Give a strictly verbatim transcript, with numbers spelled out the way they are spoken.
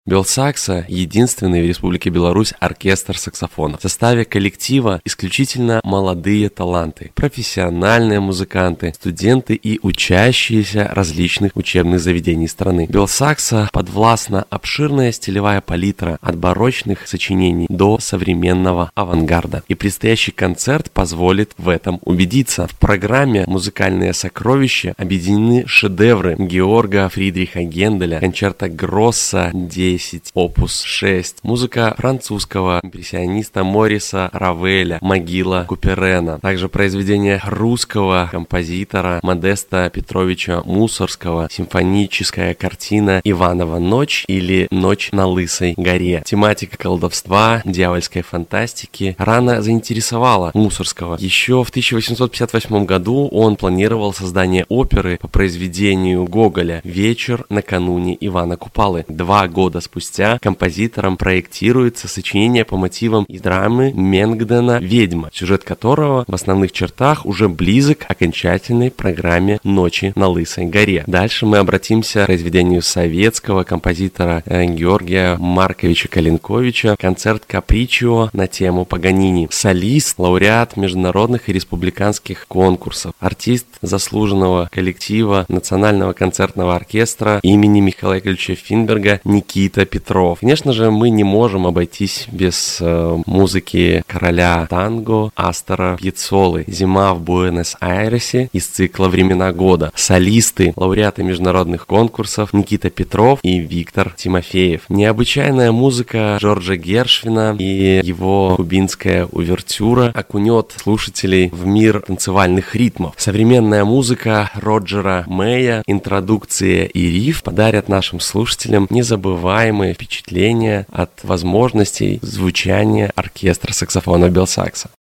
Белсакса – единственный в Республике Беларусь оркестр саксофонов. В составе коллектива исключительно молодые таланты, профессиональные музыканты, студенты и учащиеся различных учебных заведений страны. Белсакса подвластна обширная стилевая палитра от барочных сочинений до современного авангарда. И предстоящий концерт позволит в этом убедиться. В программе «Музыкальные сокровища» объединены шедевры Георга Фридриха Генделя, концерта Гросса десять, опус шесть, музыка французского импрессиониста Мориса Равеля, «Могила Куперена», также произведения русского композитора Модеста Петровича Мусорского, симфоническая картина «Иванова ночь» или «Ночь на Лысой горе». Тематика колдовства, дьявольской фантастики рано заинтересовала Мусорского. Еще в тысяча восемьсот пятьдесят восьмом году он планировал создание оперы по произведению Гоголя «Вечер накануне Ивана Купалы». Два года спустя композитором проектируется сочинение по мотивам и драмы Менгдена «Ведьма», сюжет которого в основных чертах уже близок к окончательной программе «Ночи на Лысой горе». Дальше мы обратимся к произведению советского композитора Георгия Марковича Калинковича «Концерт Капричио» на тему Паганини. Солист, лауреат международных и республиканских конкурсов, артист заслуженного коллектива Национального концертного оркестра имени Михаила Яковлевича Финберга Никита Петров. Конечно же, мы не можем обойтись без э, музыки короля танго Астора Пьяццолы «Зима в Буэнос-Айресе» из цикла «Времена года». Солисты, лауреаты международных конкурсов Никита Петров и Виктор Тимофеев. Необычайная музыка Джорджа Гершвина и его кубинская увертюра окунет слушателей в мир танцевальных ритмов. Современная музыка Роджера Мэя, интродукция и риф подарят нашим слушателям незабываемые впечатления от возможностей звучания оркестра саксофона Белсакса.